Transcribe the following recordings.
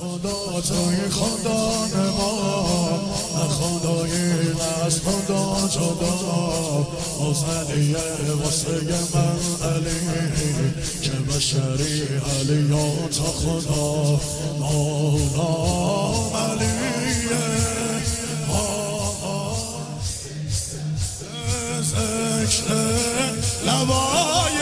خدا توی خدا نما خدایی از خدا جدا آزدیه واسه من علی که بشری علیات خدا مولام علیه ذکر لبای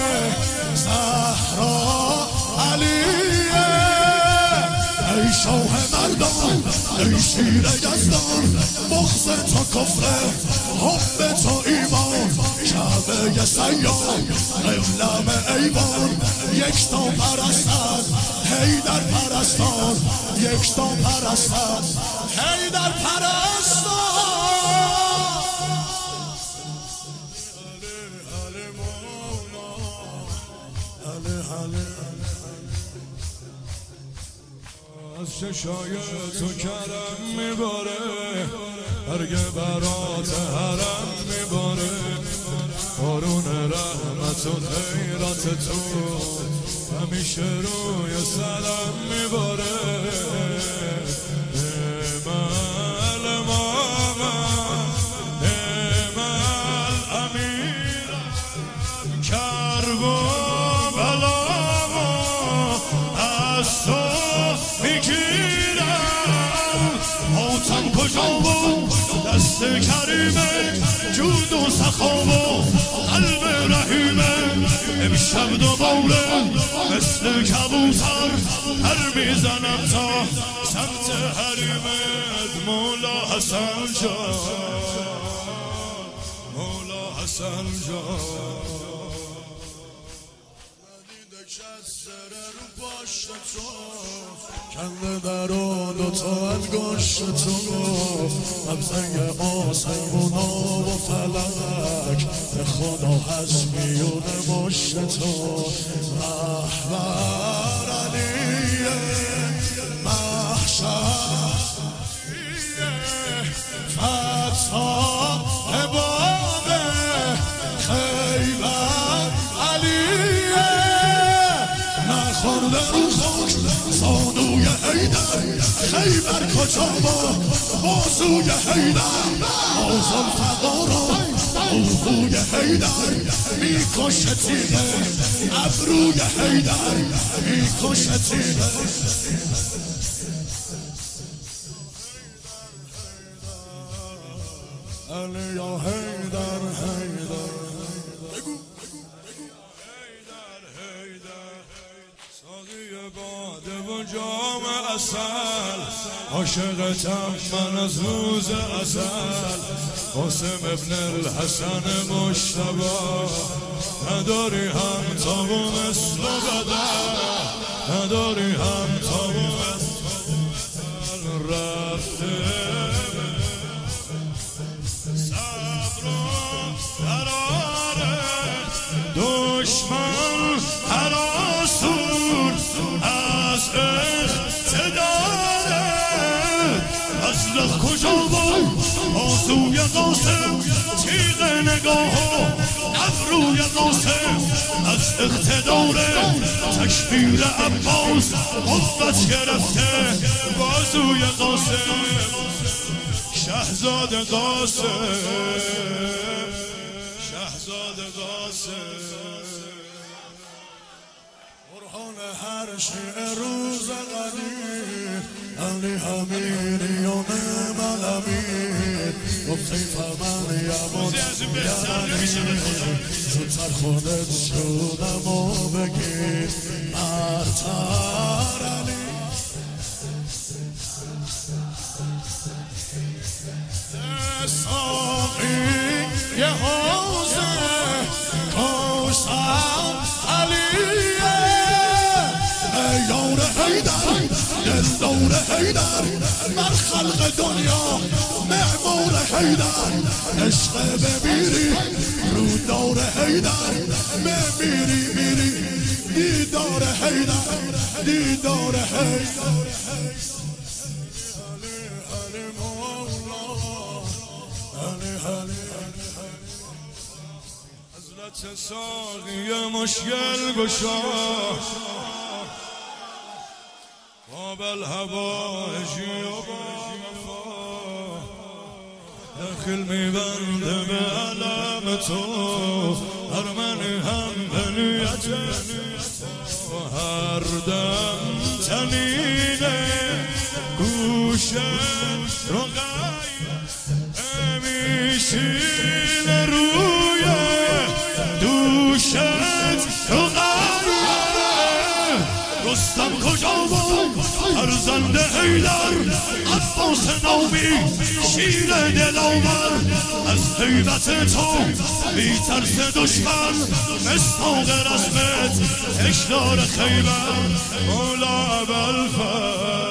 زهرا علیه ای شاه مردان ای شیر یزدان بغض تو کفر حب تو ایمان کعبه سیار قبلم ایوان یکتا پرستن حیدر پرستان یکتا پرستن حیدر پرستان از چشای تو کرم میباره برگ برات حرم میباره بارون رحمت و خیرات تو همیشه روی سرم میباره نعمل ماما نعمل امیرم کرب و بلامو از تو میگیرم موتم کجا بود دست کریمه جود و سخا و قلب رحیمه امشب دوباره مثل کبوتر پر میزنم تا سمت حریمت مولا حسن جان مولا حسن جان رو پاشت تو کنده در و دوتا انگشت تو مبزنگ آسمونا و فلک به خدا هست میونه مشت تو رهبر علیه محشر فتح باب خیبر علیه نخورده رو خاک زانوی حیدر خیبر کجا با بازوی حیدر آزم فقارا اوهوی حیدر میکشه تیغه ابروی حیدر میکشه تیغه علی یا حیدر حیدر ساقی باده و جام عسل عاشقتم من از روز ازل قاسم ابن الحسن مجتبی نداری هم تابو مثل بدر نداری هم تابو مثل رفته صبر و قرارت دشمن هراسون از اقتدارت اصلح کجا بود بازوی قاسم تیغ نگاه و ابروی قاسم از اقتدار تکبیر عباس قوت گرفته بازوی قاسم شهزاد قاسم شهزاد قاسم برهان هر شیء روز قدیم علی حمیریون من امین گفتی فمن یمون یمنی زودتر خودت شدم و بگیر برتر علی ساقی یه حوزه کوثر علیه یار حیدر دلدار حیدر بر خلق دنیا معمار حیدر عشق بمیری رو دار حیدر بمیری میری دیدار حیدر دیدار حیدر حضرت ساقی مشکل گشا آب الهواجی و با داخل میبنده به علم تو ارمنی هم به نیت و هر دم تنینه گوشت رو میشینه روی دوشت رو رستم کجا بود فرزند حیدر عباس نامی شیر دلاور از هیبت تو میترسه دشمن مصداق رسمت هشدار خیبر مولا ابوالفضل